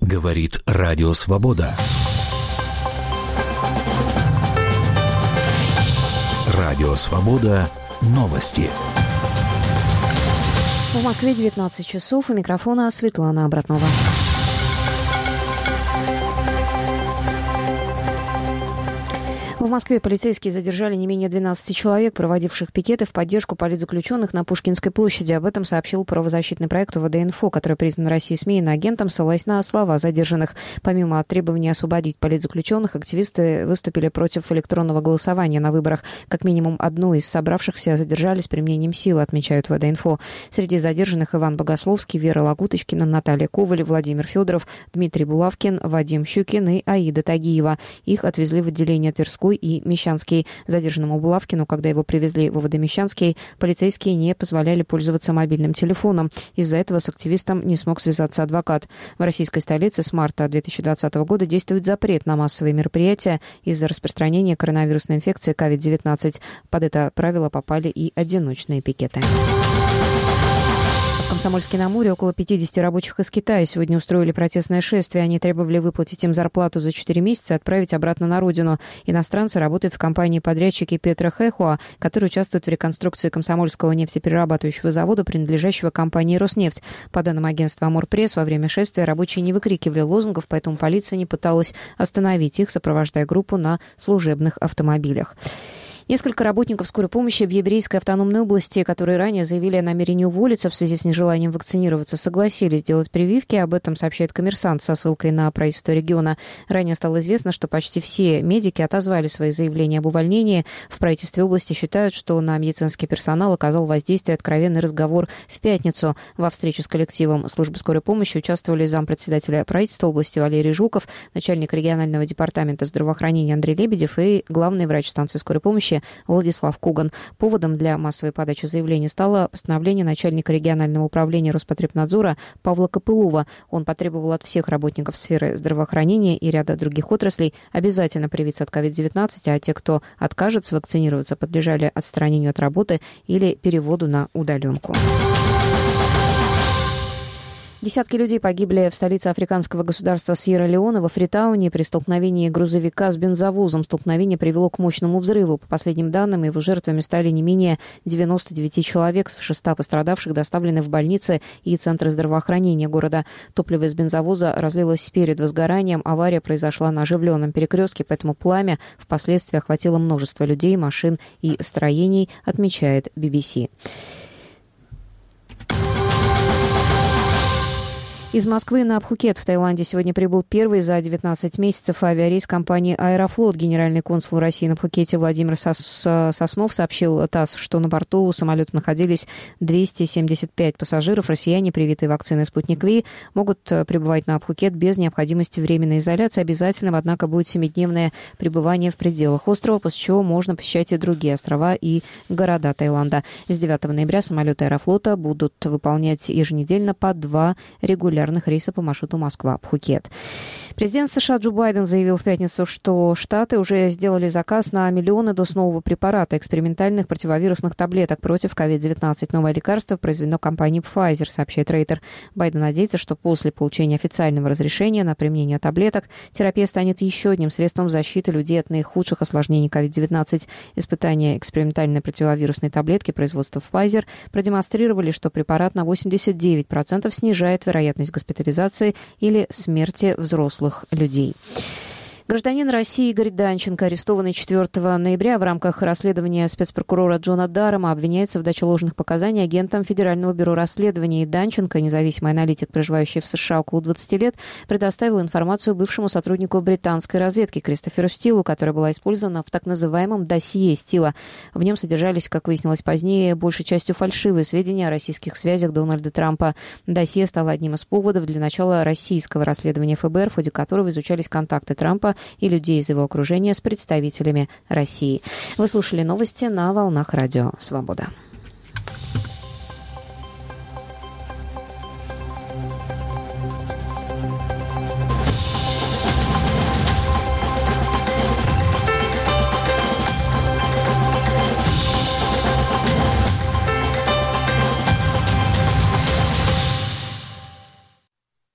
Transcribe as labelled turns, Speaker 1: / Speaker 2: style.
Speaker 1: Говорит Радио Свобода. Радио Свобода. Новости.
Speaker 2: В Москве 19 часов. У микрофона Светлана Обратнова. В Москве полицейские задержали не менее 12 человек, проводивших пикеты в поддержку политзаключенных на Пушкинской площади. Об этом сообщил правозащитный проект УВД-Инфо, который признан Россией СМИ иноагентом, ссылаясь на слова задержанных. Помимо требования освободить политзаключенных, активисты выступили против электронного голосования на выборах. Как минимум одну из собравшихся задержали с применением силы, отмечают УВД-Инфо. Среди задержанных Иван Богословский, Вера Лагуточкина, Наталья Коваль, Владимир Федоров, Дмитрий Булавкин, Вадим Щукин и Аида Тагиева. Их отвезли в отделение Тверской и Мещанский. Задержанному Булавкину, когда его привезли в УВД Мещанский, полицейские не позволяли пользоваться мобильным телефоном. Из-за этого с активистом не смог связаться адвокат. В российской столице с марта 2020 года действует запрет на массовые мероприятия из-за распространения коронавирусной инфекции COVID-19. Под это правило попали и одиночные пикеты. В Комсомольске-на-Амуре около 50 рабочих из Китая сегодня устроили протестное шествие. Они требовали выплатить им зарплату за 4 месяца и отправить обратно на родину. Иностранцы работают в компании-подрядчике Петрохэхуа, которая участвует в реконструкции Комсомольского нефтеперерабатывающего завода, принадлежащего компании «Роснефть». По данным агентства «Амурпресс», во время шествия рабочие не выкрикивали лозунгов, поэтому полиция не пыталась остановить их, сопровождая группу на служебных автомобилях. Несколько работников скорой помощи в Еврейской автономной области, которые ранее заявили о намерении уволиться в связи с нежеланием вакцинироваться, согласились сделать прививки. Об этом сообщает «Коммерсант» со ссылкой на правительство региона. Ранее стало известно, что почти все медики отозвали свои заявления об увольнении. В правительстве области считают, что на медицинский персонал оказал воздействие откровенный разговор в пятницу. Во встрече с коллективом службы скорой помощи участвовали зампредседателя правительства области Валерий Жуков, начальник регионального департамента здравоохранения Андрей Лебедев и главный врач станции скорой помощи Владислав Куган. Поводом для массовой подачи заявления стало постановление начальника регионального управления Роспотребнадзора Павла Копылова. Он потребовал от всех работников сферы здравоохранения и ряда других отраслей обязательно привиться от COVID-19, а те, кто откажется вакцинироваться, подлежали отстранению от работы или переводу на удаленку. Десятки людей погибли в столице африканского государства Сьерра-Леоне во Фритауне при столкновении грузовика с бензовозом. Столкновение привело к мощному взрыву. По последним данным, его жертвами стали не менее 99 человек. Свыше 100 пострадавших доставлены в больницы и центры здравоохранения города. Топливо из бензовоза разлилось перед возгоранием. Авария произошла на оживленном перекрестке, поэтому пламя впоследствии охватило множество людей, машин и строений, отмечает BBC. Из Москвы на Пхукет в Таиланде сегодня прибыл первый за 19 месяцев авиарейс компании «Аэрофлот». Генеральный консул России на Пхукете Владимир Соснов сообщил ТАСС, что на борту самолета находились 275 пассажиров. Россияне, привитые вакциной «Спутник Ви», могут прибывать на Пхукет без необходимости временной изоляции. Обязательным, однако, будет 7-дневное пребывание в пределах острова, после чего можно посещать и другие острова и города Таиланда. С 9 ноября самолеты «Аэрофлота» будут выполнять еженедельно по 2 регулярных рейса по маршруту Москва-Пхукет. Президент США Джо Байден заявил в пятницу, что Штаты уже сделали заказ на миллионы доз нового препарата экспериментальных противовирусных таблеток против COVID-19. Новое лекарство произведено компанией Pfizer, сообщает Рейтер. Байден надеется, что после получения официального разрешения на применение таблеток терапия станет еще одним средством защиты людей от наихудших осложнений COVID-19. Испытания экспериментальной противовирусной таблетки производства Pfizer продемонстрировали, что препарат на 89% снижает вероятность госпитализации или смерти взрослых людей. Гражданин России Игорь Данченко, арестованный 4 ноября в рамках расследования спецпрокурора Джона Даррема, обвиняется в даче ложных показаний агентам Федерального бюро расследований. Данченко, независимый аналитик, проживающий в США около 20 лет, предоставил информацию бывшему сотруднику британской разведки Кристоферу Стилу, которая была использована в так называемом досье Стила. В нем содержались, как выяснилось позднее, большей частью фальшивые сведения о российских связях Дональда Трампа. Досье стало одним из поводов для начала российского расследования ФБР, в ходе которого изучались контакты Трампа и людей из его окружения с представителями России. Вы слушали новости на волнах Радио Свобода.